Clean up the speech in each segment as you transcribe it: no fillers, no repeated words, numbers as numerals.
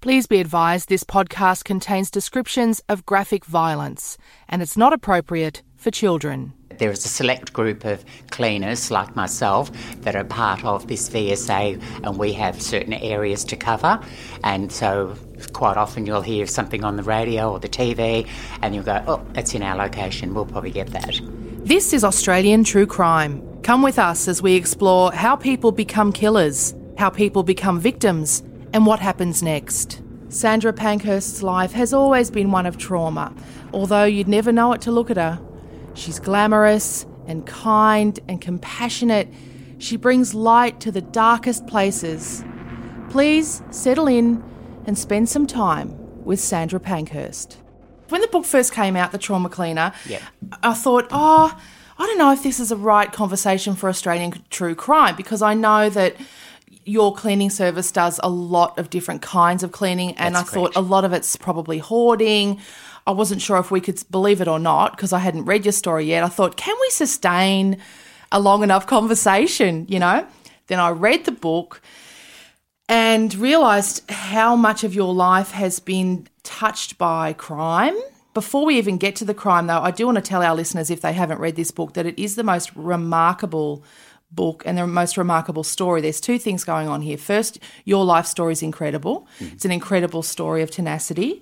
Please be advised this podcast contains descriptions of graphic violence and it's not appropriate for children. There is a select group of cleaners like myself that are part of this VSA, and we have certain areas to cover, and so quite often you'll hear something on the radio or the TV and you'll go, oh, it's in our location, we'll probably get that. This is Australian True Crime. Come with us as we explore how people become killers, how people become victims, and what happens next. Sandra Pankhurst's life has always been one of trauma, although you'd never know it to look at her. She's glamorous and kind and compassionate. She brings light to the darkest places. Please settle in and spend some time with Sandra Pankhurst. When the book first came out, The Trauma Cleaner, I thought, I don't know if this is a right conversation for Australian true crime, because I know that your cleaning service does a lot of different kinds of cleaning, and That's I thought correct. a lot of it's probably hoarding. I wasn't sure if we could believe it or not because I hadn't read your story yet. I thought, can we sustain a long enough conversation, you know? Then I read the book and realised how much of your life has been touched by crime. Before we even get to the crime, though, I do want to tell our listeners, if they haven't read this book, that it is the most remarkable book and the most remarkable story. There's two things going on here. First, your life story is incredible. It's an incredible story of tenacity,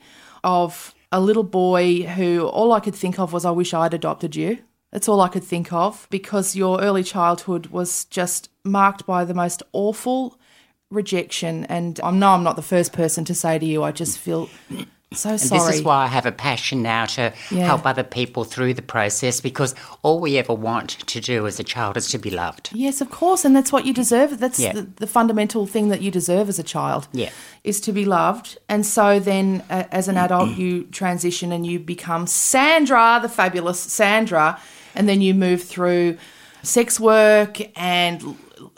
of a little boy who all I could think of was, I wish I'd adopted you. That's all I could think of, because your early childhood was just marked by the most awful rejection. And I know I'm not the first person to say to you, I just feel so sorry. And this is why I have a passion now to help other people through the process, because all we ever want to do as a child is to be loved. Yes, of course, and that's what you deserve. That's the fundamental thing that you deserve as a child, is to be loved. And so then as an adult you transition and you become Sandra, the fabulous Sandra, and then you move through sex work and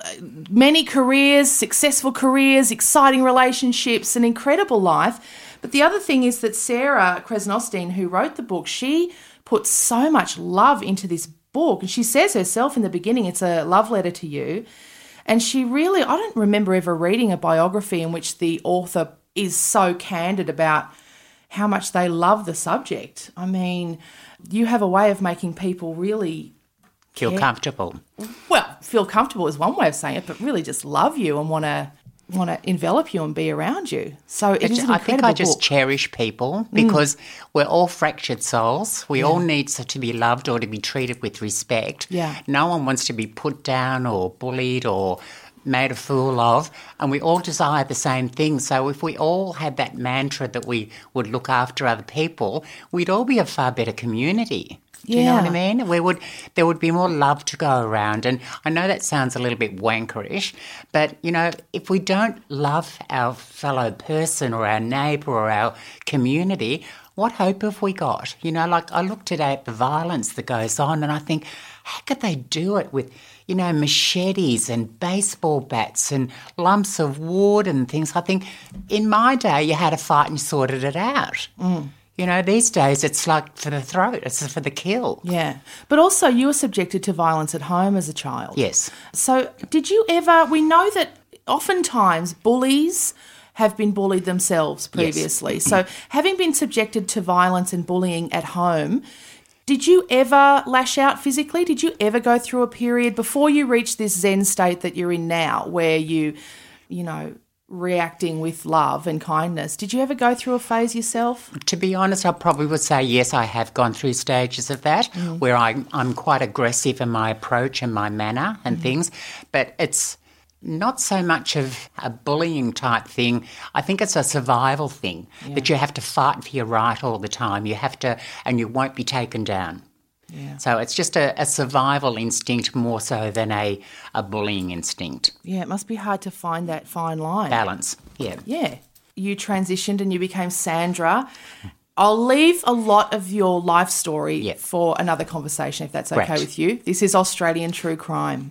many careers, successful careers, exciting relationships, an incredible life. But the other thing is that Sarah Krasnostein, who wrote the book, she put so much love into this book. And she says herself in the beginning, it's a love letter to you. And she really, I don't remember ever reading a biography in which the author is so candid about how much they love the subject. I mean, you have a way of making people really Feel comfortable. Well, feel comfortable is one way of saying it, but really just love you and want to envelop you and be around you. So it is an incredible I think I just book. cherish people because we're all fractured souls. We all need to be loved or to be treated with respect. Yeah. No one wants to be put down or bullied or made a fool of, and we all desire the same thing. So if we all had that mantra that we would look after other people, we'd all be a far better community. Do you know what I mean? There would be more love to go around. And I know that sounds a little bit wankerish, but, you know, if we don't love our fellow person or our neighbour or our community, what hope have we got? You know, like I look today at the violence that goes on and I think, how could they do it with, you know, machetes and baseball bats and lumps of wood and things? I think in my day you had a fight and you sorted it out. You know, these days it's like for the throat, it's for the kill. Yeah. But also you were subjected to violence at home as a child. Yes. So did you ever, we know that oftentimes bullies have been bullied themselves previously. Yes. So having been subjected to violence and bullying at home, did you ever lash out physically? Did you ever go through a period before you reached this Zen state that you're in now where you know, reacting with love and kindness? Did you ever go through a phase yourself? To be honest, I probably would say yes, I have gone through stages of that where I'm quite aggressive in my approach and my manner and things, but it's not so much of a bullying type thing. I think it's a survival thing that you have to fight for your right all the time. You have to, and you won't be taken down. Yeah. So it's just a survival instinct more so than a bullying instinct. Yeah, it must be hard to find that fine line. Balance, yeah. Yeah. You transitioned and you became Sandra. I'll leave a lot of your life story for another conversation, if that's okay with you. This is Australian True Crime.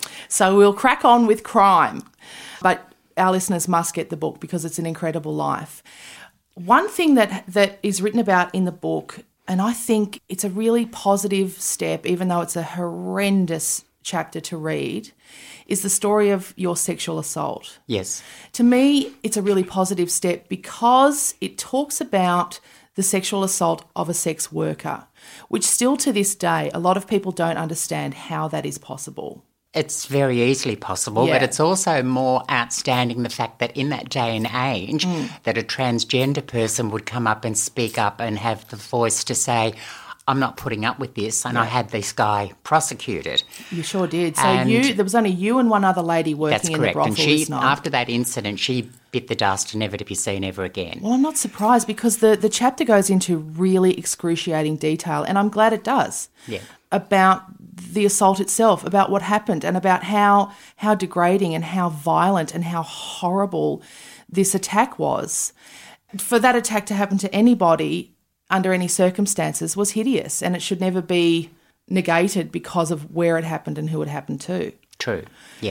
So we'll crack on with crime. But our listeners must get the book because it's an incredible life. One thing that is written about in the book, and I think it's a really positive step, even though it's a horrendous chapter to read is the story of your sexual assault. Yes. To me, it's a really positive step because it talks about the sexual assault of a sex worker, which still to this day, a lot of people don't understand how that is possible. It's very easily possible, Yeah. but it's also more outstanding the fact that in that day and age that a transgender person would come up and speak up and have the voice to say, I'm not putting up with this, and I had this guy prosecuted. You sure did. So And there was only you and one other lady That's working in the correct. brothel And she, this night. after that incident, she bit the dust, never to be seen ever again. Well, I'm not surprised because the chapter goes into really excruciating detail, and I'm glad it does, Yeah. about the assault itself, about what happened, and about how degrading and how violent and how horrible this attack was. For that attack to happen to anybody under any circumstances was hideous, and it should never be negated because of where it happened and who it happened to. True, yeah.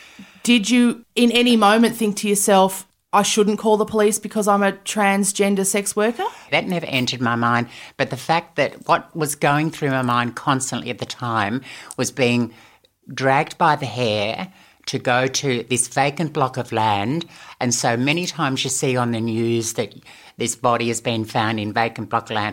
Did you in any moment think to yourself, I shouldn't call the police because I'm a transgender sex worker? That never entered my mind, but the fact that what was going through my mind constantly at the time was being dragged by the hair to go to this vacant block of land, and so many times you see on the news that this body has been found in vacant block land.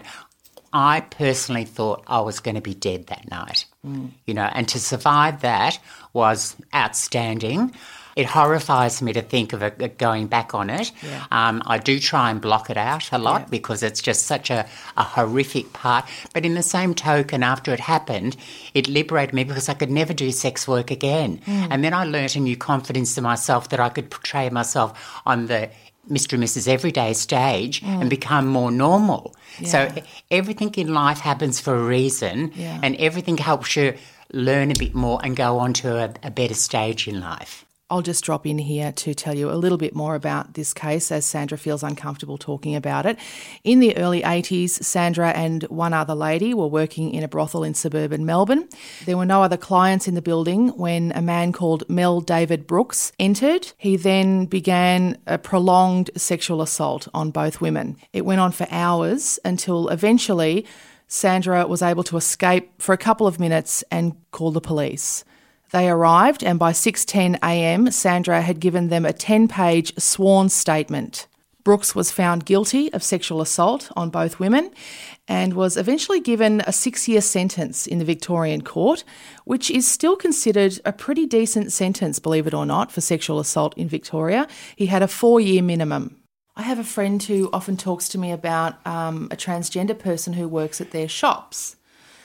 I personally thought I was going to be dead that night, and to survive that was outstanding. It horrifies me to think of it going back on it. Yeah. I do try and block it out a lot because it's just such a horrific part. But in the same token, after it happened, it liberated me because I could never do sex work again. And then I learnt a new confidence in myself that I could portray myself on the Mr. and Mrs. Everyday stage and become more normal. Yeah. So everything in life happens for a reason, and everything helps you learn a bit more and go on to a better stage in life. I'll just drop in here to tell you a little bit more about this case as Sandra feels uncomfortable talking about it. In the early 80s, Sandra and one other lady were working in a brothel in suburban Melbourne. There were no other clients in the building when a man called Mel David Brooks entered. He then began a prolonged sexual assault on both women. It went on for hours until eventually Sandra was able to escape for a couple of minutes and call the police. They arrived, and by 6:10 a.m, Sandra had given them a 10-page sworn statement. Brooks was found guilty of sexual assault on both women and was eventually given a 6-year sentence in the Victorian court, which is still considered a pretty decent sentence, believe it or not, for sexual assault in Victoria. He had a 4-year minimum. I have a friend who often talks to me about a transgender person who works at their shops.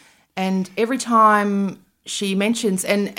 And every time she mentions, and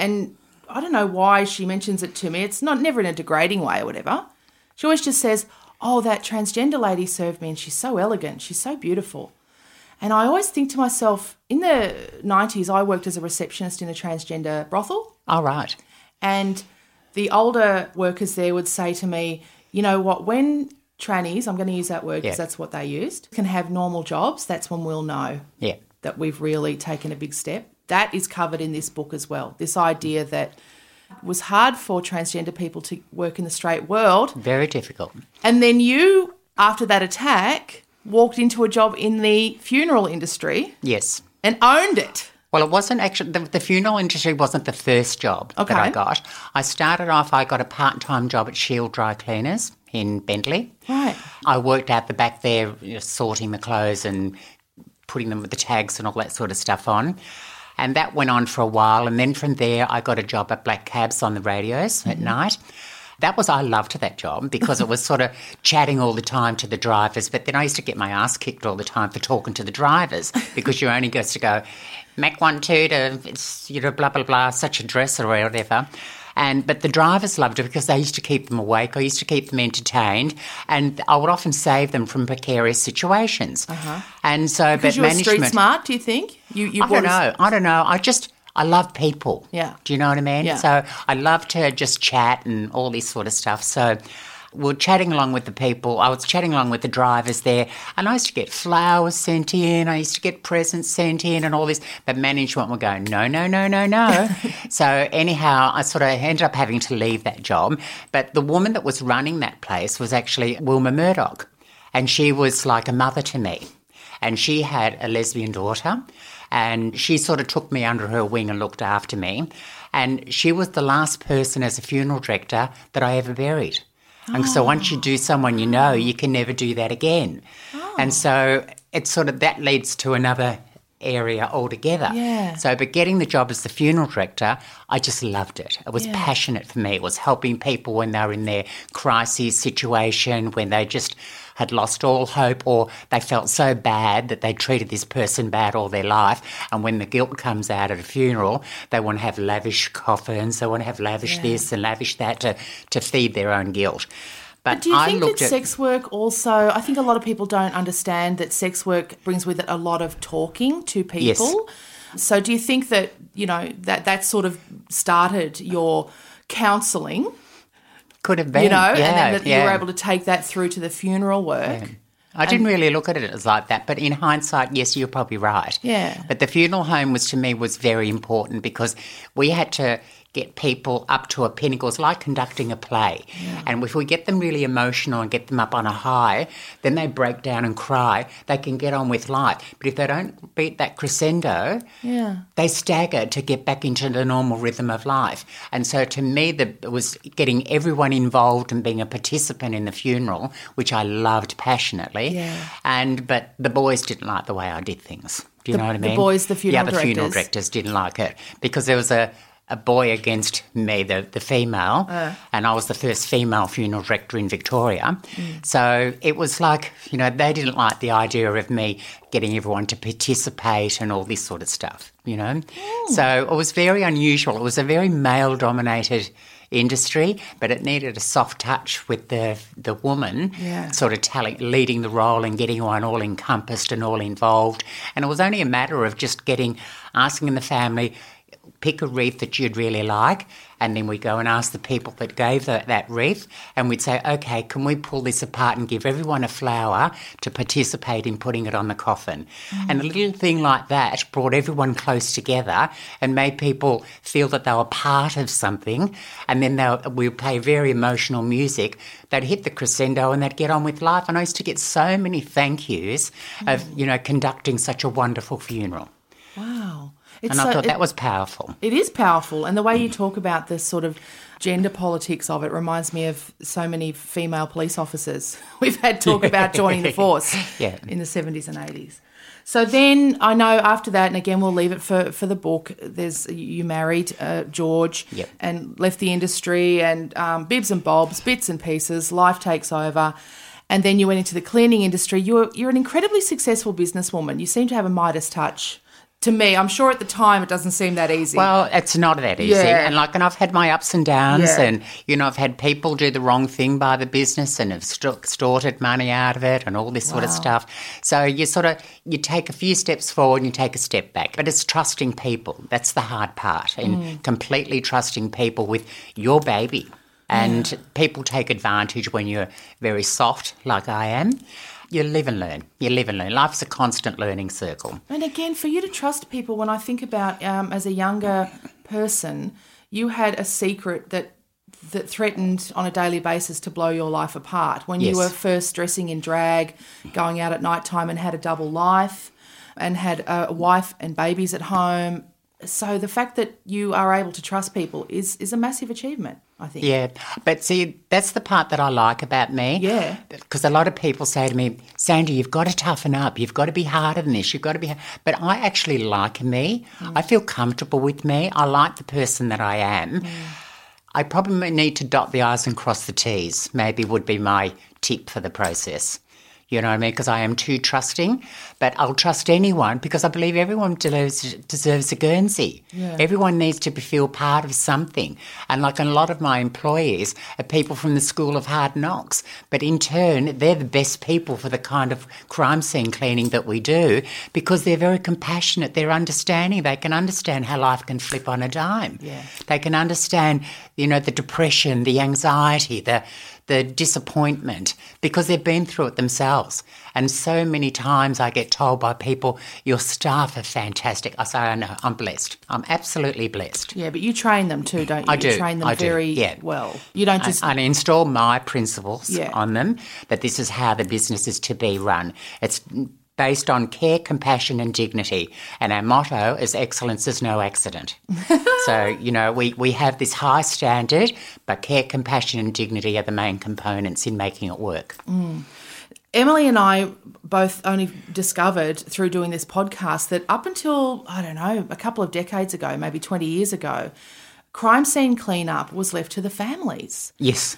I don't know why she mentions it to me, it's never in a degrading way or whatever. She always just says, oh, that transgender lady served me and she's so elegant, she's so beautiful. And I always think to myself, in the 90s, I worked as a receptionist in a transgender brothel. All right. And the older workers there would say to me, you know what, when trannies, I'm going to use that word because that's what they used, can have normal jobs, that's when we'll know that we've really taken a big step. That is covered in this book as well, this idea that it was hard for transgender people to work in the straight world. Very difficult. And then you, after that attack, walked into a job in the funeral industry. Yes. And owned it. Well, it wasn't actually, the funeral industry wasn't the first job that I got. I started off, I got a part-time job at Shield Dry Cleaners in Bentley. Right. I worked out the back there, sorting the clothes and putting them with the tags and all that sort of stuff on. And that went on for a while. And then from there, I got a job at Black Cabs on the radios at night. I loved that job because it was sort of chatting all the time to the drivers. But then I used to get my ass kicked all the time for talking to the drivers because you only got to go, Mac 1 2 to, blah, blah, blah, such a dress or whatever. But the drivers loved it because they used to keep them awake. I used to keep them entertained, and I would often save them from precarious situations. And so, because you were street smart, do you think? I don't know. I love people. Yeah. Do you know what I mean? Yeah. So I love to just chat and all this sort of stuff. So we're chatting along with the people. I was chatting along with the drivers there, and I used to get flowers sent in. I used to get presents sent in and all this. But management were going, no. So anyhow, I sort of ended up having to leave that job. But the woman that was running that place was actually Wilma Murdoch, and she was like a mother to me. And she had a lesbian daughter. and she sort of took me under her wing and looked after me. And she was the last person as a funeral director that I ever buried. And so once you do someone you know, you can never do that again. And so it's sort of, that leads to another area altogether. Yeah. So, but getting the job as the funeral director, I just loved it. It was passionate for me. It was helping people when they were in their crisis situation, when they just had lost all hope, or they felt so bad that they treated this person bad all their life. And when the guilt comes out at a funeral, they want to have lavish coffins, they want to have lavish this and lavish that to feed their own guilt. But do you think that sex work also, I think a lot of people don't understand that sex work brings with it a lot of talking to people. Yes. So do you think that, you know, that sort of started your counselling? Could have been, you know, and then that you were able to take that through to the funeral work. Yeah. I didn't really look at it as like that, but in hindsight, yes, you're probably right. Yeah. But the funeral home to me was very important because we had to get people up to a pinnacle. It's like conducting a play. Yeah. And if we get them really emotional and get them up on a high, then they break down and cry. They can get on with life. But if they don't beat that crescendo, they stagger to get back into the normal rhythm of life. And so to me, it was getting everyone involved and being a participant in the funeral, which I loved passionately. Yeah. But the boys didn't like the way I did things. Do you know what I mean? The boys, the funeral directors. Yeah, the funeral directors didn't like it because there was a boy against me, the female, and I was the first female funeral director in Victoria. So it was like, you know, they didn't like the idea of me getting everyone to participate and all this sort of stuff, you know. So it was very unusual. It was a very male-dominated industry, but it needed a soft touch with the woman sort of leading the role and getting one all encompassed and all involved. And it was only a matter of just asking the family, pick a wreath that you'd really like, and then we go and ask the people that gave that wreath, and we'd say, okay, can we pull this apart and give everyone a flower to participate in putting it on the coffin? And a little thing like that brought everyone close together and made people feel that they were part of something, and then we'd play very emotional music. They'd hit the crescendo and they'd get on with life. And I used to get so many thank yous of, you know, conducting such a wonderful funeral. Wow. I thought that was powerful. It is powerful. And the way you talk about this sort of gender politics of it reminds me of so many female police officers we've had talk about joining the force in the 70s and 80s. So then I know after that, and again we'll leave it for the book, you married George and left the industry and bibs and bobs, bits and pieces, life takes over. And then you went into the cleaning industry. You're an incredibly successful businesswoman. You seem to have a Midas touch. To me, I'm sure at the time it doesn't seem that easy. Well, it's not that easy. Yeah. And I've had my ups and downs and, you know, I've had people do the wrong thing by the business and have extorted money out of it and all this sort of stuff. So you take a few steps forward and you take a step back. But it's trusting people. That's the hard part, and completely trusting people with your baby. And people take advantage when you're very soft like I am. You live and learn. Life's a constant learning circle. And again, for you to trust people, when I think about as a younger person, you had a secret that threatened on a daily basis to blow your life apart. When you were first dressing in drag, going out at night time and had a double life and had a wife and babies at home. So the fact that you are able to trust people is a massive achievement, I think. Yeah, but see, that's the part that I like about me. Yeah. Because a lot of people say to me, Sandy, you've got to toughen up. You've got to be harder than this. You've got to be... But I actually like me. I feel comfortable with me. I like the person that I am. I probably need to dot the I's and cross the T's, maybe would be my tip for the process. You know what I mean? Because I am too trusting, but I'll trust anyone because I believe everyone deserves a Guernsey. Yeah. Everyone needs to feel part of something. And a lot of my employees are people from the School of Hard Knocks, but in turn, they're the best people for the kind of crime scene cleaning that we do because they're very compassionate. They're understanding. They can understand how life can flip on a dime. Yeah. They can understand, you know, the depression, the anxiety, the disappointment because they've been through it themselves. And so many times I get told by people, your staff are fantastic. I say, I know, I'm blessed. I'm absolutely blessed. Yeah, but you train them too, don't you? I do. You train them very well. You don't just... I install my principles on them, that this is how the business is to be run. It's based on care, compassion and dignity. And our motto is excellence is no accident. So, you know, we have this high standard, but care, compassion and dignity are the main components in making it work. Emily and I both only discovered through doing this podcast that up until, I don't know, a couple of decades ago, maybe 20 years ago, crime scene cleanup was left to the families. Yes.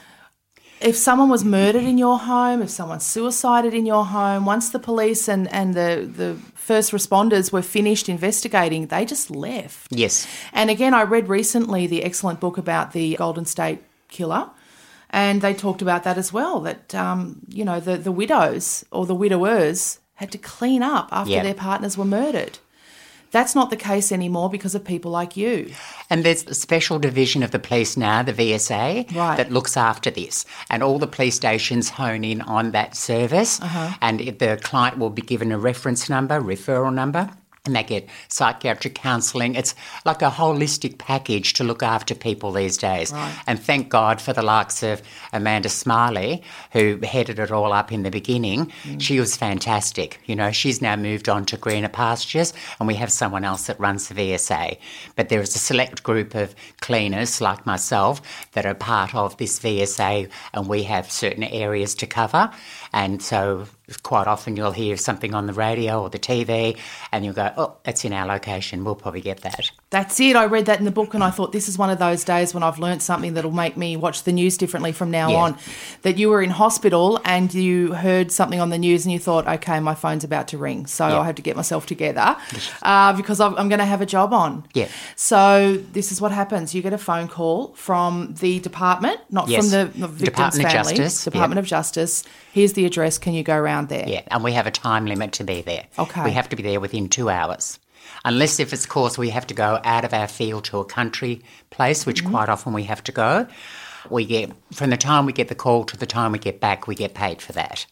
If someone was murdered in your home, if someone suicided in your home, once the police and the first responders were finished investigating, they just left. Yes. And again, I read recently the excellent book about the Golden State Killer, and they talked about that as well, that, you know, the widows or the widowers had to clean up after their partners were murdered. That's not the case anymore because of people like you. And there's a special division of the police now, the VSA, that looks after this. And all the police stations hone in on that service. And the client will be given a reference number, referral number, and they get psychiatric counselling. It's like a holistic package to look after people these days. Right. And thank God for the likes of Amanda Smiley, who headed it all up in the beginning. She was fantastic. You know, she's now moved on to greener pastures, and we have someone else that runs the VSA. But there is a select group of cleaners like myself that are part of this VSA, and we have certain areas to cover. And so quite often you'll hear something on the radio or the TV and you'll go, oh, that's in our location, we'll probably get that. That's it. I read that in the book and I thought this is one of those days when I've learnt something that'll make me watch the news differently from now on. That you were in hospital and you heard something on the news and you thought, okay, my phone's about to ring, so I have to get myself together because I'm going to have a job on. Yeah. So this is what happens. You get a phone call from the department, not from the victim's Department of family. Justice. Department of Justice. Here's the address. Can you go around there? Yeah, and we have a time limit to be there. Okay. We have to be there within 2 hours. Unless if it's, of course, we have to go out of our field to a country place, which quite often we have to go. We get, from the time we get the call to the time we get back, we get paid for that.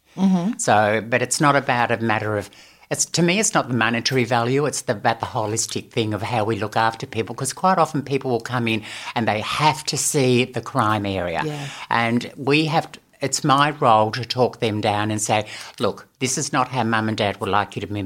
So, but it's not about a matter of, to me, it's not the monetary value, it's about the holistic thing of how we look after people, because quite often people will come in and they have to see the crime area. Yeah. And we have to, it's my role to talk them down and say, look, this is not how mum and dad would like you to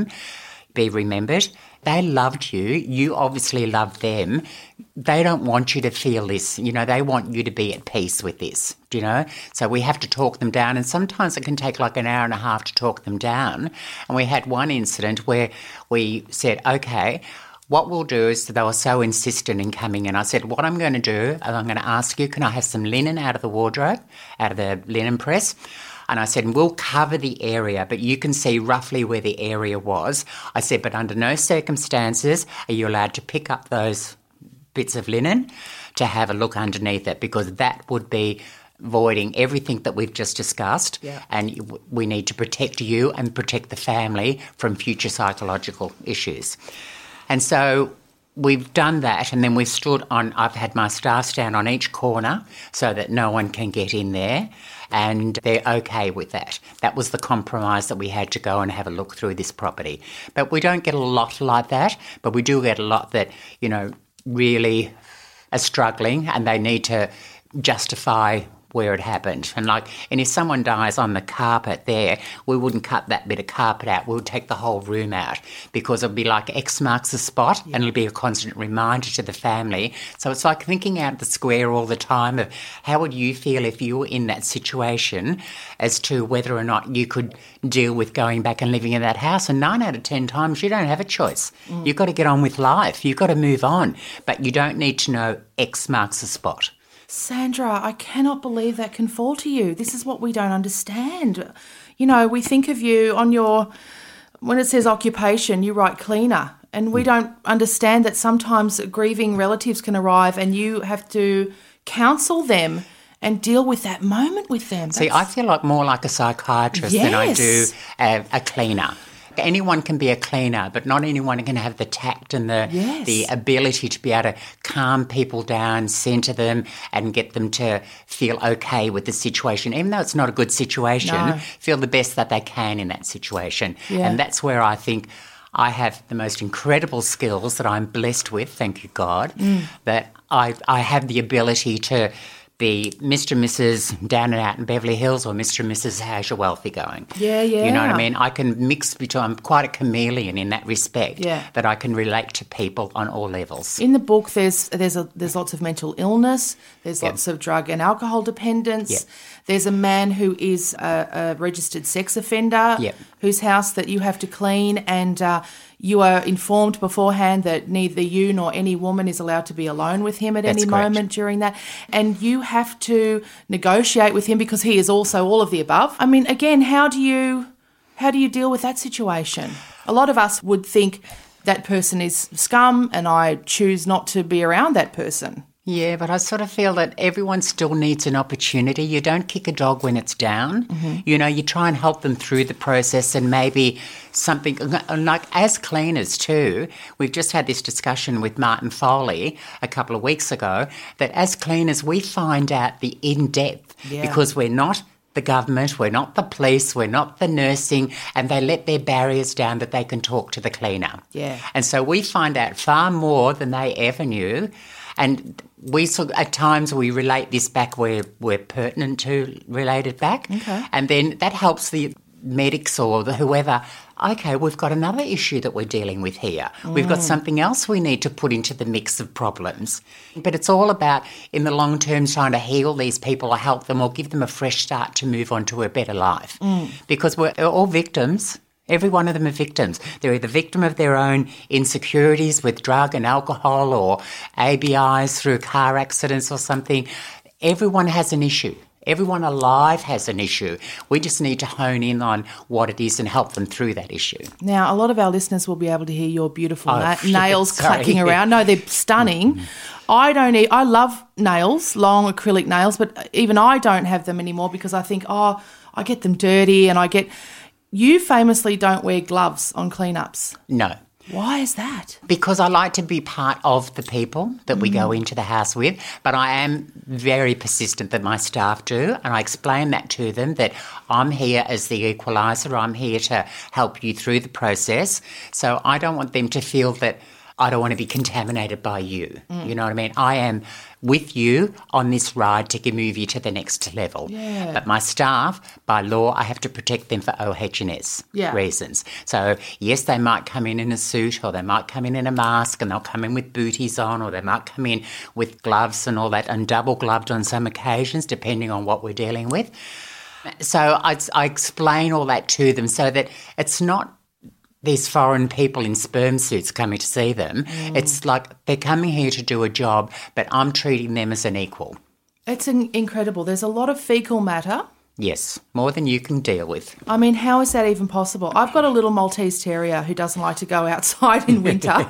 be remembered. They loved you. You obviously loved them. They don't want you to feel this. You know, they want you to be at peace with this, you know. So we have to talk them down, and sometimes it can take like an hour and a half to talk them down. And we had one incident where we said, okay, what we'll do is, they were so insistent in coming in. I said, what I'm going to do is I'm going to ask you, can I have some linen out of the wardrobe, out of the linen press? And I said, we'll cover the area, but you can see roughly where the area was. I said, but under no circumstances are you allowed to pick up those bits of linen to have a look underneath it, because that would be voiding everything that we've just discussed. Yeah. And we need to protect you and protect the family from future psychological issues. And so we've done that, and then we've stood on, I've had my staff stand on each corner so that no one can get in there, and they're okay with that. That was the compromise that we had to go and have a look through this property. But we don't get a lot like that, but we do get a lot that, you know, really are struggling and they need to justify where it happened. And if someone dies on the carpet there, we wouldn't cut that bit of carpet out. We would take the whole room out, because it'll be like X marks the spot, and it'll be a constant reminder to the family. So it's like thinking out the square all the time of how would you feel if you were in that situation as to whether or not you could deal with going back and living in that house. And 9 out of 10 times you don't have a choice. You've got to get on with life. You've got to move on. But you don't need to know X marks the spot. Sandra, I cannot believe that can fall to you. This is what we don't understand. You know, we think of you on when it says occupation, you write cleaner. And we don't understand that sometimes grieving relatives can arrive and you have to counsel them and deal with that moment with them. See, I feel like more like a psychiatrist than I do a cleaner. Anyone can be a cleaner, but not anyone can have the tact and the ability to be able to calm people down, centre them and get them to feel okay with the situation. Even though it's not a good situation, feel the best that they can in that situation. Yeah. And that's where I think I have the most incredible skills that I'm blessed with, thank you God, that I have the ability to the Mr. and Mrs. down and out in Beverly Hills or Mr. and Mrs. how's your wealthy going? Yeah. You know what I mean? I can mix between, I'm quite a chameleon in that respect, that I can relate to people on all levels. In the book, there's lots of mental illness, there's lots of drug and alcohol dependence. There's a man who is a registered sex offender whose house that you have to clean, and you are informed beforehand that neither you nor any woman is allowed to be alone with him at any moment during that. And you have to negotiate with him because he is also all of the above. I mean, again, how do you deal with that situation? A lot of us would think that person is scum and I choose not to be around that person. Yeah, but I sort of feel that everyone still needs an opportunity. You don't kick a dog when it's down. You know, you try and help them through the process, and maybe something like as cleaners too. We've just had this discussion with Martin Foley a couple of weeks ago that as cleaners we find out the in-depth because we're not the government, we're not the police, we're not the nursing, and they let their barriers down that they can talk to the cleaner. Yeah. And so we find out far more than they ever knew. And we at times we relate this back where we're pertinent to relate it back. Okay. And then that helps the medics or whoever, okay, we've got another issue that we're dealing with here. We've got something else we need to put into the mix of problems. But it's all about, in the long term, trying to heal these people or help them or give them a fresh start to move on to a better life. Because we're all victims. Every one of them are victims. They're either victim of their own insecurities with drug and alcohol or ABIs through car accidents or something. Everyone has an issue. Everyone alive has an issue. We just need to hone in on what it is and help them through that issue. Now, a lot of our listeners will be able to hear your beautiful nails clacking around. No, they're stunning. I love nails, long acrylic nails, but even I don't have them anymore because I think, I get them dirty and You famously don't wear gloves on cleanups. No. Why is that? Because I like to be part of the people that we go into the house with, but I am very persistent that my staff do, and I explain that to them, that I'm here as the equaliser, I'm here to help you through the process. So I don't want them to feel that I don't want to be contaminated by you. You know what I mean? I am with you on this ride to move you to the next level. Yeah. But my staff, by law, I have to protect them for OH&S reasons. So, yes, they might come in a suit or they might come in a mask and they'll come in with booties on or they might come in with gloves and all that and double gloved on some occasions depending on what we're dealing with. So I explain all that to them so that it's not these foreign people in sperm suits coming to see them. It's like they're coming here to do a job, but I'm treating them as an equal. It's incredible. There's a lot of fecal matter. Yes, more than you can deal with. I mean, how is that even possible? I've got a little Maltese terrier who doesn't like to go outside in winter.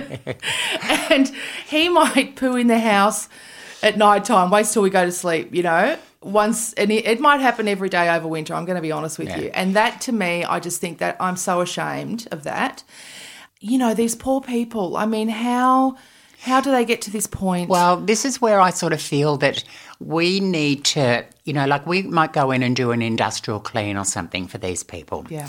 And he might poo in the house at night time, waits till we go to sleep, you know. And it might happen every day over winter, I'm going to be honest with you. And that, to me, I just think that I'm so ashamed of that. You know, these poor people, I mean, how do they get to this point? Well, this is where I sort of feel that we need to, you know, like we might go in and do an industrial clean or something for these people. Yeah.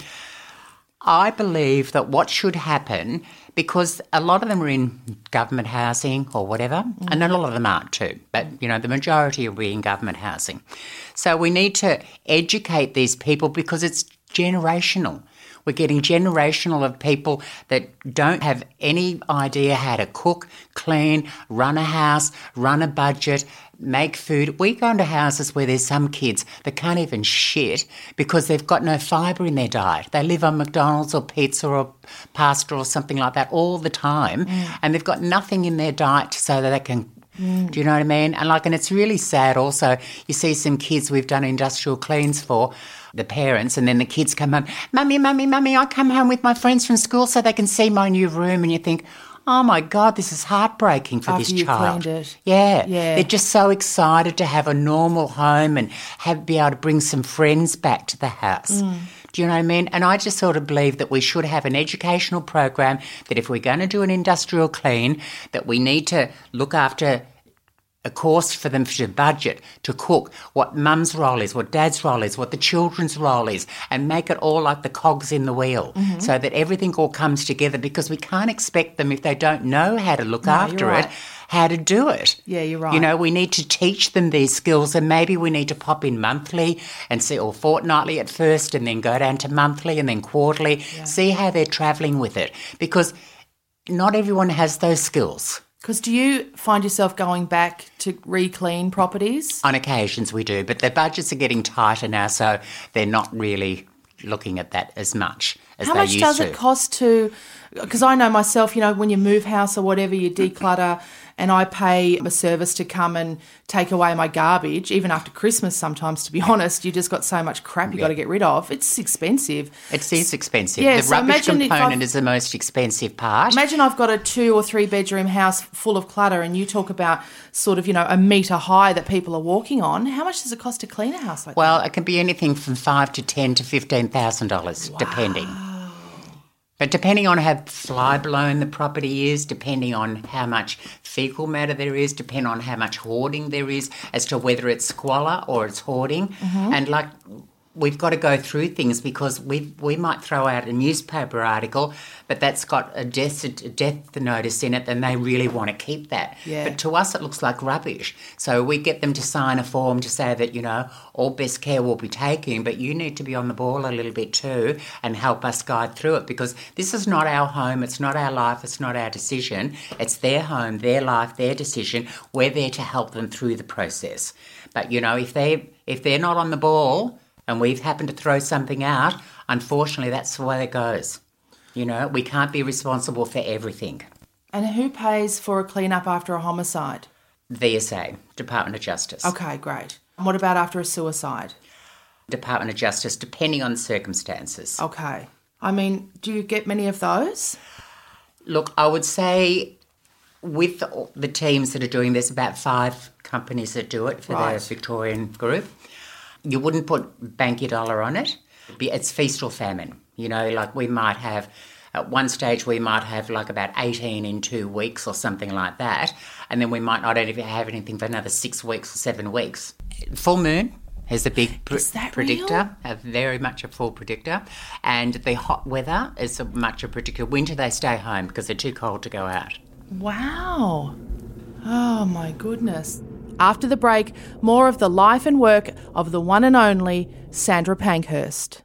I believe that what should happen, because a lot of them are in government housing or whatever, and a lot of them aren't too, but, you know, the majority will be in government housing. So we need to educate these people because it's generational. We're getting generational of people that don't have any idea how to cook, clean, run a house, run a budget, make food. We go into houses where there's some kids that can't even shit because they've got no fibre in their diet. They live on McDonald's or pizza or pasta or something like that all the time, and they've got nothing in their diet so that they can. Do you know what I mean? And it's really sad also. You see some kids we've done industrial cleans for, the parents, and then the kids come home, Mummy, I come home with my friends from school so they can see my new room, and you think, oh my God, this is heartbreaking for this child. After you cleaned it. Yeah. Yeah. They're just so excited to have a normal home and be able to bring some friends back to the house. Do you know what I mean? And I just sort of believe that we should have an educational program that if we're going to do an industrial clean, that we need to look after a course for them to budget, to cook, what mum's role is, what dad's role is, what the children's role is, and make it all like the cogs in the wheel so that everything all comes together, because we can't expect them, if they don't know how to look after it, how to do it. Yeah, you're right. You know, we need to teach them these skills, and maybe we need to pop in monthly and see, or fortnightly at first, and then go down to monthly and then quarterly, see how they're travelling with it, because not everyone has those skills. Because do you find yourself going back to re-clean properties? On occasions we do, but their budgets are getting tighter now, so they're not really looking at that as much as How they much used does to. it cost to, because I know myself, you know, when you move house or whatever, you declutter, and I pay a service to come and take away my garbage, even after Christmas sometimes, to be honest, you just got so much crap you got to get rid of. It's expensive. It is expensive. Yeah, The so rubbish imagine if component is the most expensive part. Imagine I've got a 2 or 3 bedroom house full of clutter, and you talk about sort of, you know, a metre high that people are walking on. How much does it cost to clean a house like that? Well, it can be anything from $5,000 to $10,000 to $15,000, depending. But depending on how fly-blown the property is, depending on how much fecal matter there is, depending on how much hoarding there is, as to whether it's squalor or it's hoarding. And like, we've got to go through things, because we might throw out a newspaper article, but that's got a death notice in it, and they really want to keep that. Yeah. But to us, it looks like rubbish. So we get them to sign a form to say that, you know, all best care will be taken, but you need to be on the ball a little bit too and help us guide through it, because this is not our home, it's not our life, it's not our decision. It's their home, their life, their decision. We're there to help them through the process. But, you know, if they're not on the ball and we've happened to throw something out, unfortunately, that's the way it goes. You know, we can't be responsible for everything. And who pays for a clean-up after a homicide? VSA, Department of Justice. Okay, great. And what about after a suicide? Department of Justice, depending on the circumstances. Okay. I mean, do you get many of those? Look, I would say with the teams that are doing this, about 5 companies that do it for Right. the Victorian group. You wouldn't bank your dollar on it. It's feast or famine. You know, like we might have, at one stage we might have like about 18 in 2 weeks or something like that, and then we might not even have anything for another 6 weeks or 7 weeks. Full moon is a big Is that predictor, very much a full predictor, and the hot weather is much a predictor. Winter they stay home because they're too cold to go out. Wow. Oh, my goodness. After the break, more of the life and work of the one and only Sandra Pankhurst.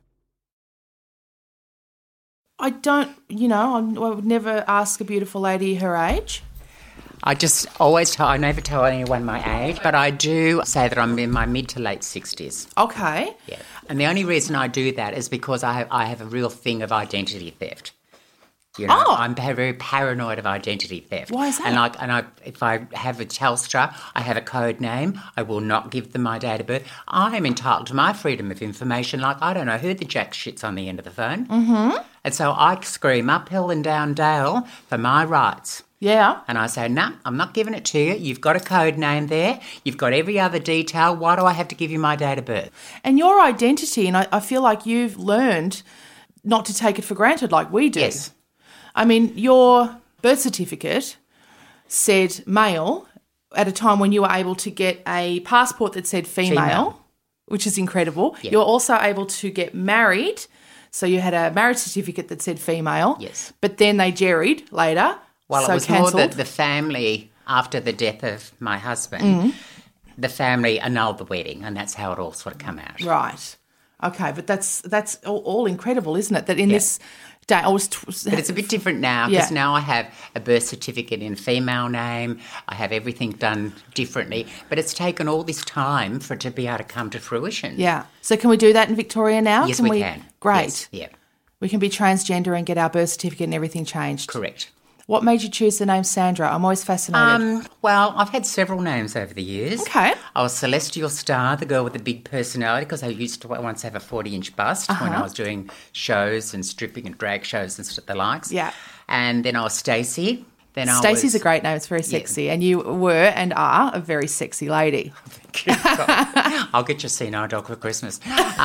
I don't, you know, I would never ask a beautiful lady her age. I just always I never tell anyone my age, but I do say that I'm in my mid to late 60s. Okay. Yeah. And the only reason I do that is because I have a real thing of identity theft. You know, I'm very paranoid of identity theft. Why is that? And if I have a Telstra, I have a code name. I will not give them my date of birth. I am entitled to my freedom of information. Like, I don't know who the jack shit's on the end of the phone. Mm-hmm. And so I scream uphill and down dale for my rights. Yeah. And I say, no, I'm not giving it to you. You've got a code name there. You've got every other detail. Why do I have to give you my date of birth? And your identity, and I feel like you've learned not to take it for granted like we do. Yes. I mean, your birth certificate said male at a time when you were able to get a passport that said female. Which is incredible. Yeah. You're also able to get married. So you had a marriage certificate that said female. Yes. But then they jerried later. Well, so it was cancelled. more that the family, after the death of my husband, the family annulled the wedding, and that's how it all sort of come out. Right. Okay, but that's all incredible, isn't it? That in this day, But it's a bit different now, because now I have a birth certificate in female name. I have everything done differently. But it's taken all this time for it to be able to come to fruition. Yeah. So can we do that in Victoria now? Yes, we can. Great. Yes, yeah. We can be transgender and get our birth certificate and everything changed. Correct. What made you choose the name Sandra? I'm always fascinated. Well, I've had several names over the years. Okay. I was Celestial Star, the girl with the big personality, because I used to once have a 40-inch bust when I was doing shows and stripping and drag shows and the likes. Yeah. And then I was Stacey. Stacey's a great name. It's very sexy. And you were and are a very sexy lady. I'll get your senile dog for Christmas.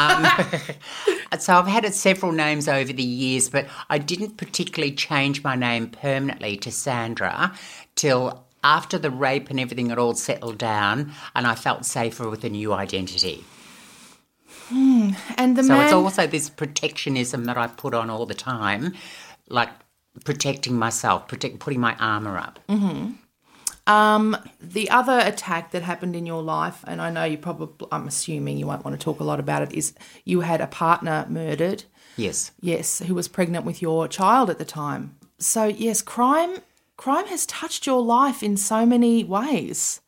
So I've had several names over the years, but I didn't particularly change my name permanently to Sandra till after the rape and everything had all settled down, and I felt safer with a new identity. And So it's also this protectionism that I put on all the time, like protecting myself, putting my armour up. The other attack that happened in your life, and I know I'm assuming you won't want to talk a lot about it, is you had a partner murdered. Yes. Yes, who was pregnant with your child at the time. So, yes, crime has touched your life in so many ways.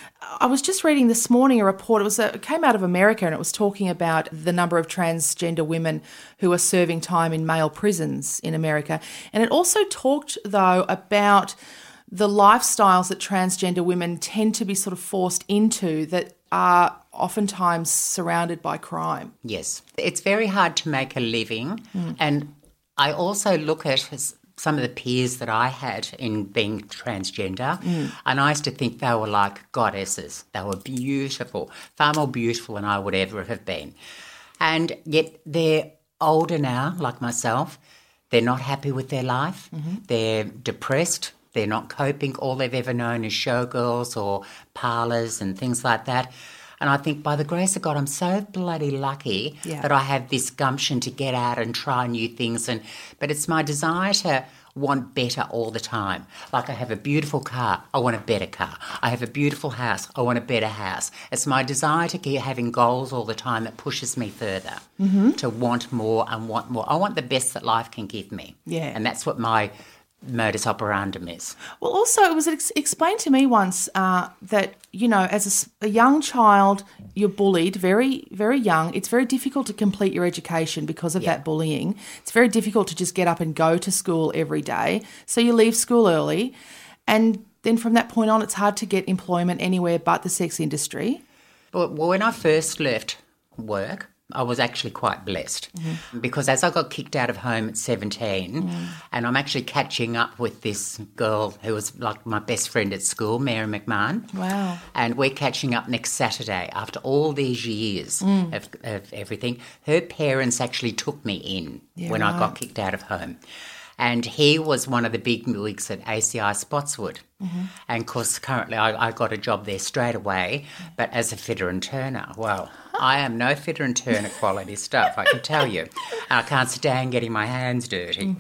I was just reading this morning a report. It came out of America, and it was talking about the number of transgender women who are serving time in male prisons in America. And it also talked, though, about the lifestyles that transgender women tend to be sort of forced into that are oftentimes surrounded by crime. Yes. It's very hard to make a living. And I also look at some of the peers that I had in being transgender, and I used to think they were like goddesses. They were beautiful, far more beautiful than I would ever have been. And yet they're older now, like myself. They're not happy with their life. They're depressed. They're not coping. All they've ever known is showgirls or parlours and things like that. And I think by the grace of God, I'm so bloody lucky that I have this gumption to get out and try new things. But it's my desire to want better all the time. Like I have a beautiful car, I want a better car. I have a beautiful house, I want a better house. It's my desire to keep having goals all the time that pushes me further, to want more and want more. I want the best that life can give me. Yeah. And that's what my modus operandum is. Well, also, it was explained to me once that, as a young child, you're bullied very, very young. It's very difficult to complete your education because of that bullying. It's very difficult to just get up and go to school every day. So you leave school early. And then from that point on, it's hard to get employment anywhere but the sex industry. Well, when I first left work, I was actually quite blessed because as I got kicked out of home at 17 and I'm actually catching up with this girl who was like my best friend at school, Mary McMahon. Wow. And we're catching up next Saturday after all these years of everything. Her parents actually took me in when I got kicked out of home. And he was one of the big wigs at ACI Spotswood. And, of course, currently I got a job there straight away, but as a fitter and turner. Well, I am no fitter and turner quality stuff, I can tell you. And I can't stand getting my hands dirty,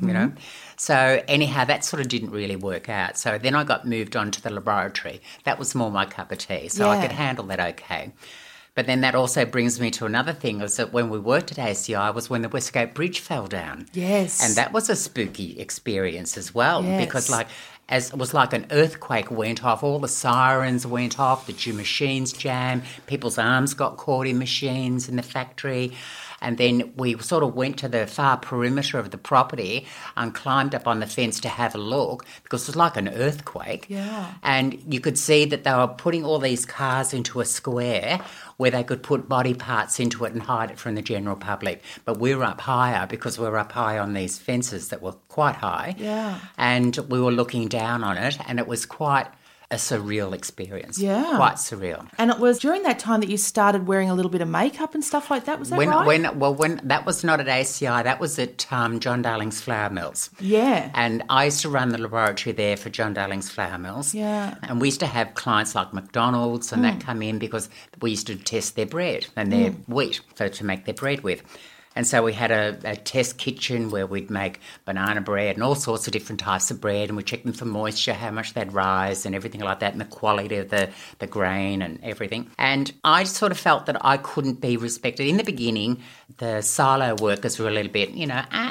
So, anyhow, that sort of didn't really work out. So then I got moved on to the laboratory. That was more my cup of tea, so I could handle that okay. But then that also brings me to another thing, was that when we worked at ACI was when the Westgate Bridge fell down. Yes. And that was a spooky experience as well because as it was like an earthquake went off, all the sirens went off, the machines jammed, people's arms got caught in machines in the factory. And then we sort of went to the far perimeter of the property and climbed up on the fence to have a look because it was like an earthquake. Yeah. And you could see that they were putting all these cars into a square where they could put body parts into it and hide it from the general public. But we were up higher because we were up high on these fences that were quite high. Yeah. And we were looking down on it, and it was quite a surreal experience. Yeah. Quite surreal. And it was during that time that you started wearing a little bit of makeup and stuff like that, was that right? When that was not at ACI, that was at John Darling's Flour Mills. Yeah. And I used to run the laboratory there for John Darling's Flour Mills. Yeah. And we used to have clients like McDonald's and that come in because we used to test their bread and their wheat to make their bread with. And so we had a test kitchen where we'd make banana bread and all sorts of different types of bread, and we'd check them for moisture, how much they'd rise and everything like that, and the quality of the grain and everything. And I sort of felt that I couldn't be respected. In the beginning, the silo workers were a little bit,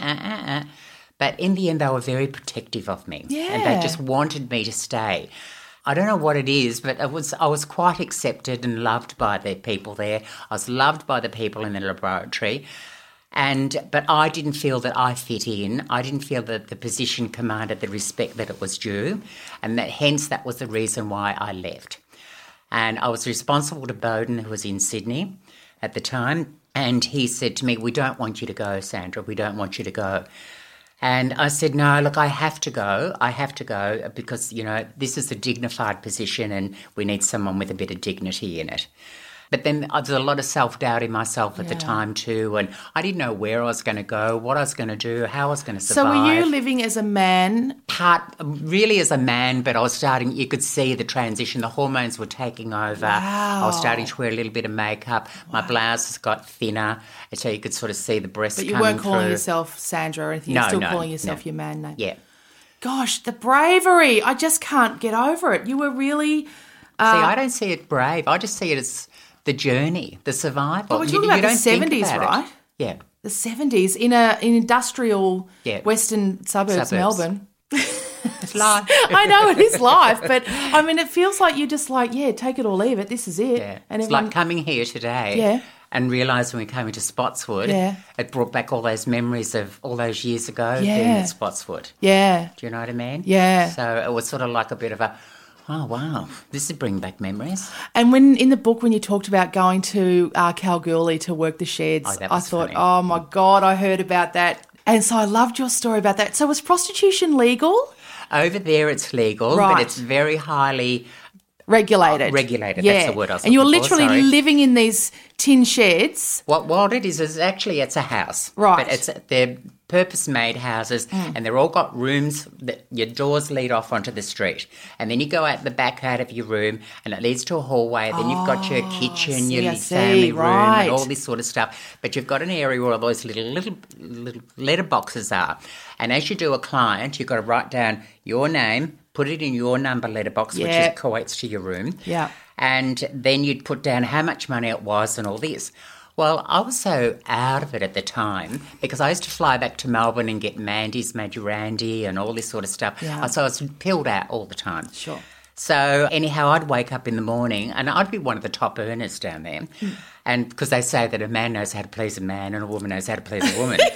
But in the end, they were very protective of me. Yeah. And they just wanted me to stay. I don't know what it is, but I was quite accepted and loved by the people there. I was loved by the people in the laboratory. But I didn't feel that I fit in. I didn't feel that the position commanded the respect that it was due, and hence that was the reason why I left. And I was responsible to Bowden, who was in Sydney at the time, and he said to me, "We don't want you to go, Sandra. We don't want you to go." And I said, "No, look, I have to go. I have to go because, this is a dignified position and we need someone with a bit of dignity in it." But then there was a lot of self-doubt in myself at the time too, and I didn't know where I was going to go, what I was going to do, how I was going to survive. So were you living as a man? Really as a man, but I was starting, you could see the transition, the hormones were taking over. Wow. I was starting to wear a little bit of makeup. My blouses got thinner, so you could sort of see the breasts coming through. But you weren't calling yourself Sandra or anything, you're still calling yourself your man name. Yeah. Gosh, the bravery. I just can't get over it. You were really... See, I don't see it brave. I just see it as the journey, the survival. But we're talking about the 70s, right? Yeah. The 70s in an industrial Yeah. western suburbs, Melbourne. It's life. I know it is life, but I mean, it feels like you're just like, yeah, take it or leave it. This is it. Yeah. And It's like coming here today Yeah. and realising when we came into Spotswood, Yeah. it brought back all those memories of all those years ago Yeah. being at Spotswood. yeah, Do you know what I mean? Yeah. So it was sort of like a bit of a, oh, wow, this is bringing back memories. and when in the book when you talked about going to Kalgoorlie to work the sheds, Oh, that I was thought, funny. oh my God, I heard about that, and so I loved your story about that. So was prostitution legal? Over there it's legal, Right. but it's very highly Regulated. regulated, Yeah. that's the word I was And you're looking for, literally sorry. living in these tin sheds. What it is actually it's a house. Right. But they're purpose-made houses and they're all got rooms that your doors lead off onto the street. And then you go out the back out of your room and it leads to a hallway. Then you've got your kitchen, I your see, family room right. and all this sort of stuff. But you've got an area where all those little letter boxes are. And as you do a client, you've got to write down your name, put it in your number letterbox, which Yeah. equates to your room. Yeah. And then you'd put down how much money it was and all this. Well, I was so out of it at the time because I used to fly back to Melbourne and get Mandy's Randy and all this sort of stuff. Yeah. So I was pilled out all the time. Sure. So anyhow, I'd wake up in the morning and I'd be one of the top earners down there. And because they say that a man knows how to please a man and a woman knows how to please a woman.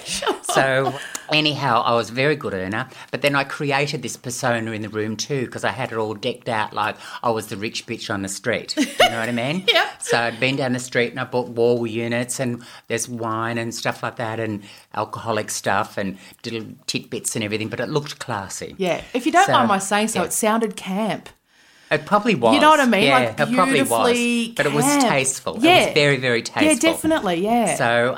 So anyhow, I was a very good earner. But then I created this persona in the room too because I had it all decked out like I was the rich bitch on the street. You know what I mean? Yeah. So I'd been down the street and I bought wall units and there's wine and stuff like that and alcoholic stuff and little tidbits and everything, but it looked classy. Yeah. If you don't So, mind my saying so, yeah. it sounded camp. It probably was. You know what I mean? Yeah, Like, it probably was. beautifully But it was camp. tasteful. Yeah. It was very, very tasteful. Yeah, definitely, yeah.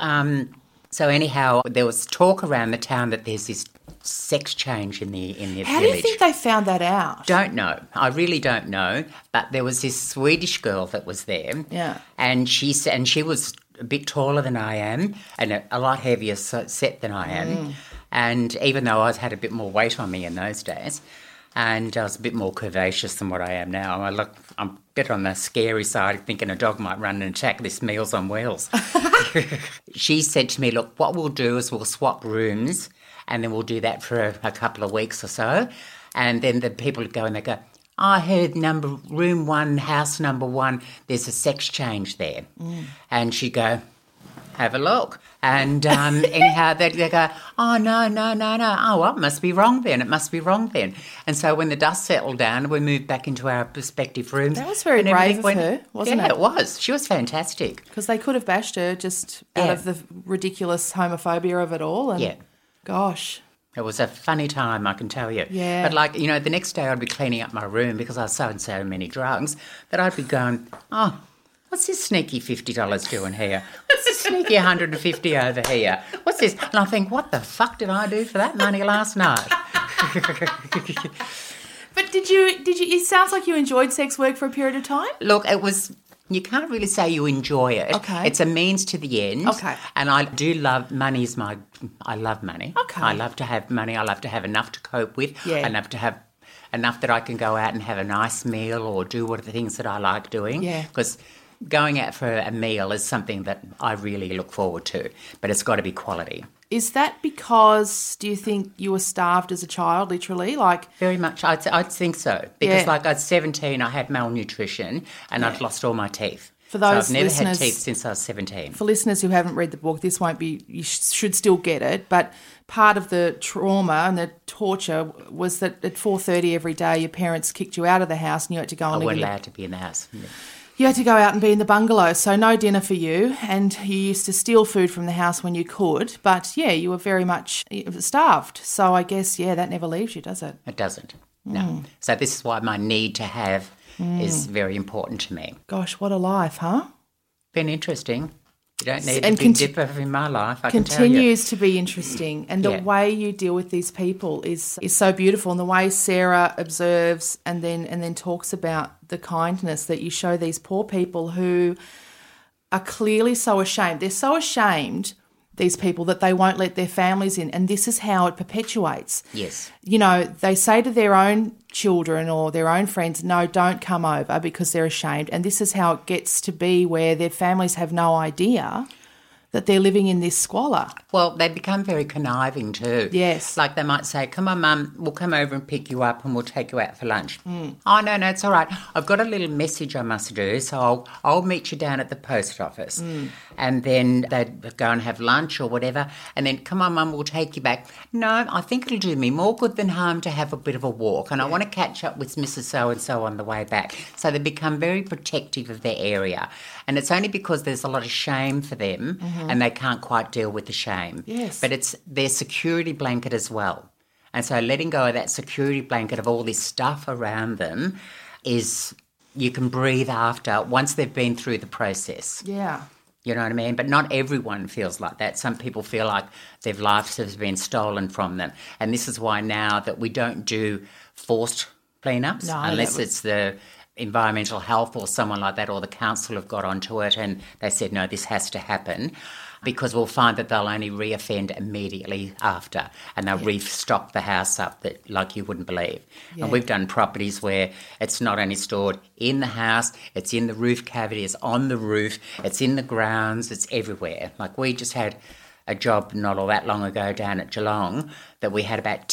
So anyhow, there was talk around the town that there's this sex change in the How do village. you think they found that out? Don't know. I really don't know. But there was this Swedish girl that was there. Yeah. And she was a bit taller than I am and a lot heavier set than I am. And even though I had a bit more weight on me in those days, and I was a bit more curvaceous than what I am now. I'm a bit on the scary side, thinking a dog might run and attack this Meals on Wheels. She said to me, look, what we'll do is we'll swap rooms and then we'll do that for a couple of weeks or so. And then the people go and they go, I heard room 1, house number 1, there's a sex change there. And she'd go, have a look. And anyhow, they go, oh, no. Oh, well, it must be wrong then. And so when the dust settled down, we moved back into our respective rooms. That was very and brave everything of her, wasn't yeah, it? it was. She was fantastic. Because they could have bashed her just out Yeah. of the ridiculous homophobia of it all. And Yeah. gosh. It was a funny time, I can tell you. Yeah. But, the next day I'd be cleaning up my room because I was so many drugs that I'd be going, oh, what's this sneaky $50 doing here? What's this sneaky $150 over here? What's this? And I think, what the fuck did I do for that money last night? But did you, it sounds like you enjoyed sex work for a period of time? Look, you can't really say you enjoy it. Okay. It's a means to the end. Okay. And I do love, I love money. Okay. I love to have money. I love to have enough to cope with. Yeah. I love to have enough that I can go out and have a nice meal or do what are the things that I like doing. Yeah. Because going out for a meal is something that I really look forward to, but it's got to be quality. Is that because, do you think you were starved as a child, literally? Like, Very much. I'd think so. Because Yeah. I was 17, I had malnutrition and I'd lost all my teeth. For those so I've never had listeners- teeth since I was 17. for listeners who haven't read the book, this won't be, you should still get it, but part of the trauma and the torture was that at 4:30 every day your parents kicked you out of the house and you had to go and I live wasn't in allowed to be in the house. You had to go out and be in the bungalow, so no dinner for you, and you used to steal food from the house when you could, but yeah, you were very much starved. So I guess, yeah, that never leaves you, does it? It doesn't. No. So this is why my need to have is very important to me. Gosh, what a life, huh? Been interesting. You don't need And a big dipper in my life, I can tell you. Continues to be interesting, and the Yeah. way you deal with these people is so beautiful, and the way Sarah observes and then talks about the kindness that you show these poor people who are clearly so ashamed. They're so ashamed these people, that they won't let their families in, and this is how it perpetuates. Yes. You know, they say to their own children or their own friends, no, don't come over, because they're ashamed, and this is how it gets to be, where their families have no idea that they're living in this squalor. Well, they become very conniving too. Yes. Like they might say, come on, Mum, we'll come over and pick you up and we'll take you out for lunch. Oh, no, it's all right. I've got a little message I must do, so I'll meet you down at the post office. And then they'd go and have lunch or whatever, and then, come on, Mum, we'll take you back. No, I think it'll do me more good than harm to have a bit of a walk, and I want to catch up with Mrs. So-and-so on the way back. So they become very protective of their area. And it's only because there's a lot of shame for them and they can't quite deal with the shame. Yes. But it's their security blanket as well. And so letting go of that security blanket of all this stuff around them is, you can breathe after once they've been through the process. Yeah. You know what I mean? But not everyone feels like that. Some people feel like their lives have been stolen from them. And this is why now that we don't do forced cleanups, unless it's the environmental health or someone like that, or the council have got onto it and they said, no, this has to happen, because we'll find that they'll only re-offend immediately after, and they'll restock the house up that like you wouldn't believe. And we've done properties where it's not only stored in the house, it's in the roof cavity, it's on the roof, it's in the grounds, it's everywhere. Like we just had a job not all that long ago down at Geelong that we had about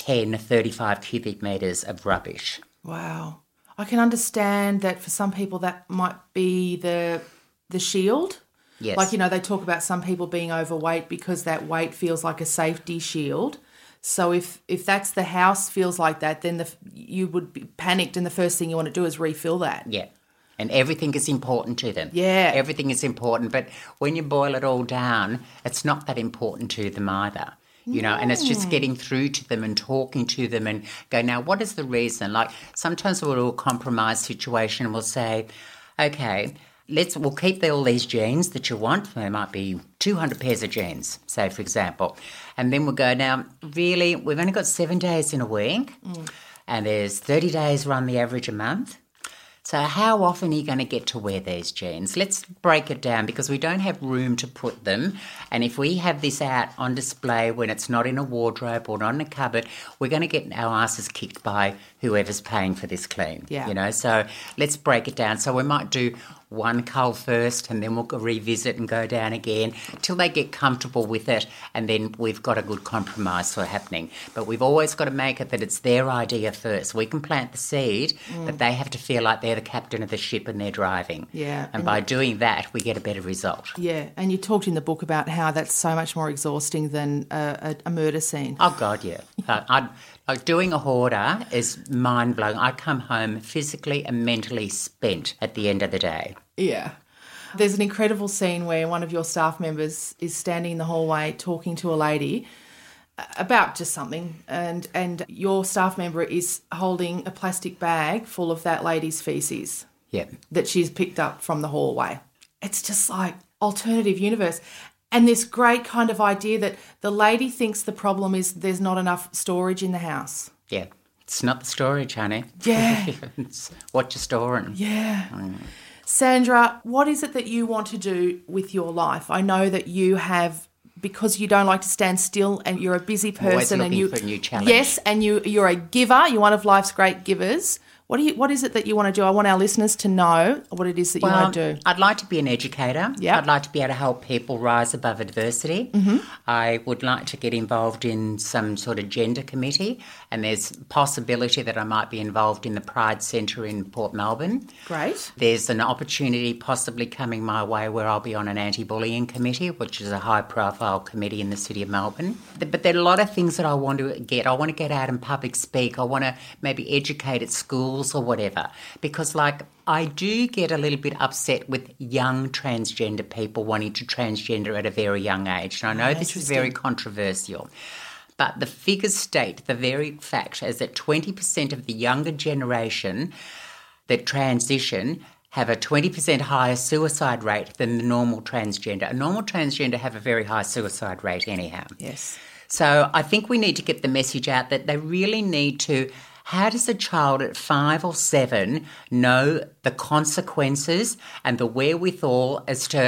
35 cubic metres of rubbish. Wow. I can understand that for some people that might be the shield. Yes. Like, you know, they talk about some people being overweight because that weight feels like a safety shield. So if that's the house feels like that, then you would be panicked, and the first thing you want to do is refill that. Yeah. And everything is important to them. Yeah. Everything is important. But when you boil it all down, it's not that important to them either. You know, and it's just getting through to them and talking to them and go, now, what is the reason? Like sometimes we'll do a compromise situation and we'll say, okay, we'll keep all these jeans that you want. There might be 200 pairs of jeans, say, for example. And then we'll go, now, really, we've only got 7 days in a week and there's 30 days run the average a month. So how often are you going to get to wear these jeans? Let's break it down, because we don't have room to put them. And if we have this out on display when it's not in a wardrobe or not in a cupboard, we're going to get our asses kicked by whoever's paying for this clean. Yeah. You know, so let's break it down. So we might do one cull first and then we'll revisit and go down again till they get comfortable with it, and then we've got a good compromise for happening. But we've always got to make it that it's their idea first. We can plant the seed, but they have to feel like they're the captain of the ship and they're driving. Yeah. And by doing that, we get a better result. Yeah, and you talked in the book about how that's so much more exhausting than a murder scene. Oh, God, yeah. Doing a hoarder is mind-blowing. I come home physically and mentally spent at the end of the day. Yeah. There's an incredible scene where one of your staff members is standing in the hallway talking to a lady about just something, and your staff member is holding a plastic bag full of that lady's faeces that she's picked up from the hallway. It's just like alternative universe. And this great kind of idea that the lady thinks the problem is there's not enough storage in the house. Yeah. It's not the storage, honey. Yeah. It's what you're storing. Yeah. Sandra, what is it that you want to do with your life? I know that you have, because you don't like to stand still and you're a busy person. Always looking and you, for a new challenge. Yes, and you're a giver. You're one of life's great givers. What is it that you want to do? I want our listeners to know what it is that you want to do. I'd like to be an educator. Yep. I'd like to be able to help people rise above adversity. Mm-hmm. I would like to get involved in some sort of gender committee, and there's possibility that I might be involved in the Pride Centre in Port Melbourne. Great. There's an opportunity possibly coming my way where I'll be on an anti-bullying committee, which is a high-profile committee in the city of Melbourne. But there are a lot of things that I want to get. I want to get out and public speak. I want to maybe educate at schools or whatever, because I do get a little bit upset with young transgender people wanting to transgender at a very young age. And I know this is very controversial, but the figures state the very fact is that 20% of the younger generation that transition have a 20% higher suicide rate than the normal transgender. A normal transgender have a very high suicide rate anyhow. Yes. So I think we need to get the message out that they really need to. How does a child at 5 or 7 know the consequences and the wherewithal as to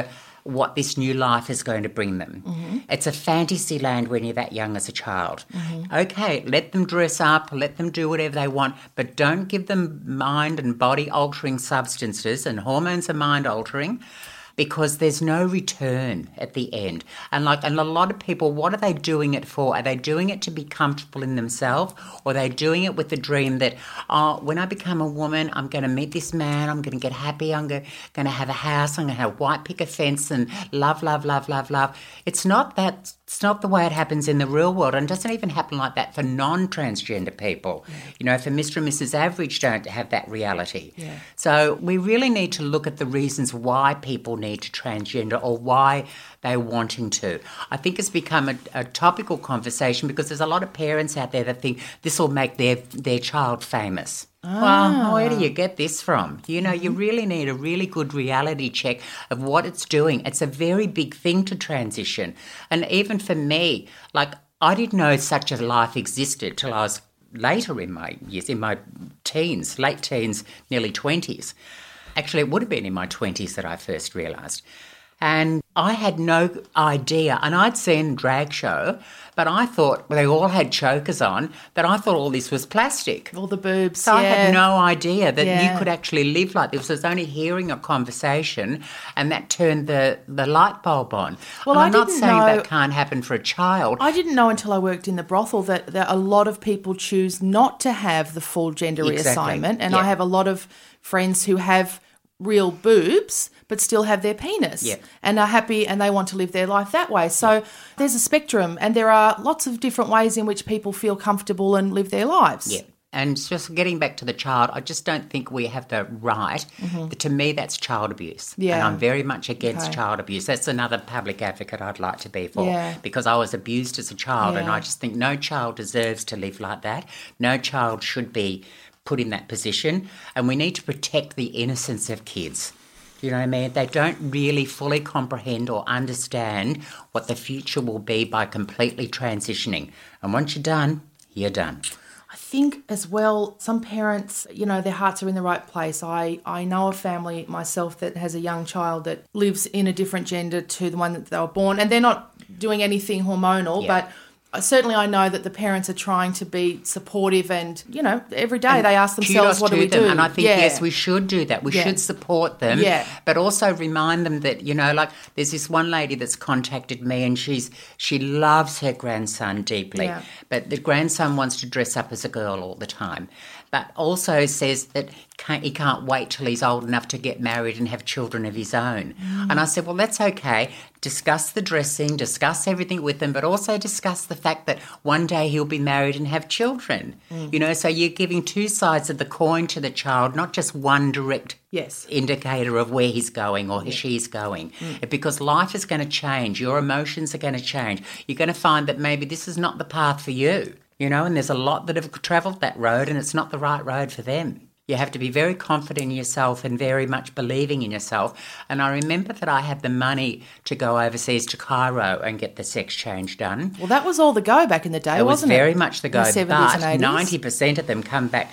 what this new life is going to bring them. It's a fantasy land when you're that young as a child. Okay, let them dress up, let them do whatever they want, but don't give them mind and body altering substances, and hormones are mind altering, because there's no return at the end. And a lot of people, what are they doing it for? Are they doing it to be comfortable in themselves, or are they doing it with the dream that, when I become a woman, I'm going to meet this man, I'm going to get happy, I'm going to have a house, I'm going to have white picket fence and love, love, love, love, love. It's not that. It's not the way it happens in the real world, and it doesn't even happen like that for non-transgender people. For Mr. and Mrs. Average don't have that reality. So we really need to look at the reasons why people need to transgender, or why they're wanting to. I think it's become a topical conversation because there's a lot of parents out there that think this will make their child famous. Well, where do you get this from? You really need a really good reality check of what it's doing. It's a very big thing to transition. And even for me, I didn't know such a life existed till I was later in my years, in my teens, late teens, nearly 20s. Actually, it would have been in my 20s that I first realised. And I had no idea. And I'd seen drag show, but I thought they all had chokers on, but I thought all this was plastic. All the boobs, So I had no idea that you could actually live like this. I was only hearing a conversation, and that turned the light bulb on. Well, and I'm not saying that can't happen for a child. I didn't know until I worked in the brothel that a lot of people choose not to have the full gender reassignment. And I have a lot of friends who have real boobs but still have their penis and are happy, and they want to live their life that way. So there's a spectrum, and there are lots of different ways in which people feel comfortable and live their lives. Yeah. And just getting back to the child, I just don't think we have the right. To me, that's child abuse. Yeah. And I'm very much against child abuse. That's another public advocate I'd like to be for, because I was abused as a child, and I just think no child deserves to live like that. No child should be put in that position, and we need to protect the innocence of kids. You know what I mean? They don't really fully comprehend or understand what the future will be by completely transitioning. And once you're done, you're done. I think as well, some parents, their hearts are in the right place. I know a family myself that has a young child that lives in a different gender to the one that they were born, and they're not doing anything hormonal, but certainly I know that the parents are trying to be supportive, and, every day they ask themselves, what do we do? And I think, yes, we should do that. We should support them, but also remind them that, there's this one lady that's contacted me, and she loves her grandson deeply, but the grandson wants to dress up as a girl all the time, but also says that he can't wait till he's old enough to get married and have children of his own. And I said, well, that's okay. Discuss the dressing, discuss everything with them, but also discuss the fact that one day he'll be married and have children. So you're giving two sides of the coin to the child, not just one direct indicator of where he's going or she's going. Because life is going to change. Your emotions are going to change. You're going to find that maybe this is not the path for you. And there's a lot that have travelled that road, and it's not the right road for them. You have to be very confident in yourself and very much believing in yourself. And I remember that I had the money to go overseas to Cairo and get the sex change done. Well, that was all the go back in the day, wasn't it? It was very much the go, in the 70s but and 80s. 90% of them come back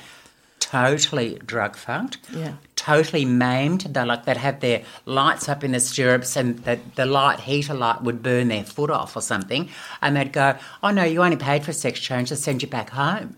totally drug-funked, Yeah. totally maimed. They'd have their lights up in the stirrups, and the heater light would burn their foot off or something, and they'd go, oh, no, you only paid for a sex change, I'll send you back home.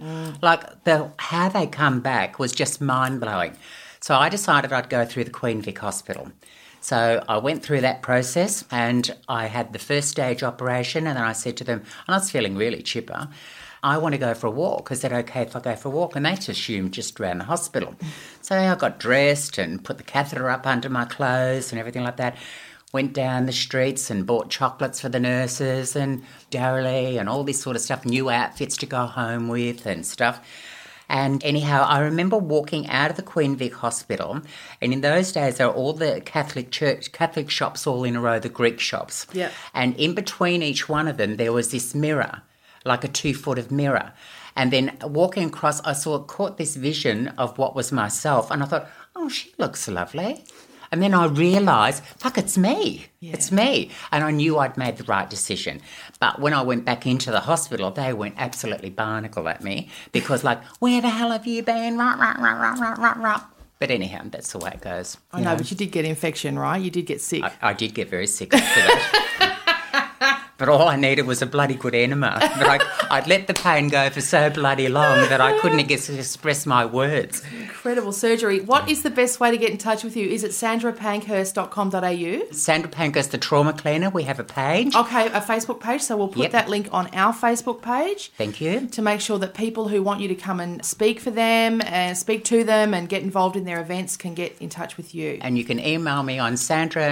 How they come back was just mind-blowing. So I decided I'd go through the Queen Vic Hospital. So I went through that process, and I had the first stage operation, and then I said to them, and I was feeling really chipper, I want to go for a walk. Is that okay if I go for a walk? And they assumed just around the hospital. So I got dressed and put the catheter up under my clothes and everything like that. Went down the streets and bought chocolates for the nurses and Darrelly and all this sort of stuff, new outfits to go home with and stuff. And anyhow, I remember walking out of the Queen Vic Hospital, and in those days there were all the Catholic shops all in a row, the Greek shops. Yeah. And in between each one of them there was this mirror, like a 2-foot of mirror. And then walking across, I caught this vision of what was myself, and I thought, oh, she looks lovely. And then I realised, fuck, it's me. Yeah. It's me. And I knew I'd made the right decision. But when I went back into the hospital, they went absolutely barnacle at me because, where the hell have you been? Rah, rah, rah, rah, rah, rah, rah. But anyhow, that's the way it goes. I know, but you did get infection, right? You did get sick. I did get very sick after that. But all I needed was a bloody good enema. But I'd let the pain go for so bloody long that I couldn't express my words. Incredible surgery. What is the best way to get in touch with you? Is it sandrapankhurst.com.au? Sandra Pankhurst, the trauma cleaner. We have a page. Okay, a Facebook page. So we'll put that link on our Facebook page. Thank you. To make sure that people who want you to come and speak for them and speak to them and get involved in their events can get in touch with you. And you can email me on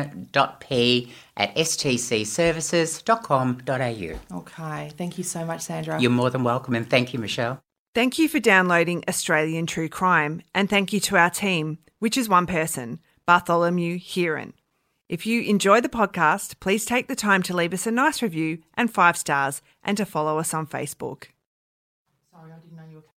sandra.p@stcservices.com.au. Okay. Thank you so much, Sandra. You're more than welcome, and thank you, Michelle. Thank you for downloading Australian True Crime, and thank you to our team, which is one person, Bartholomew Heron. If you enjoy the podcast, please take the time to leave us a nice review and 5 stars, and to follow us on Facebook.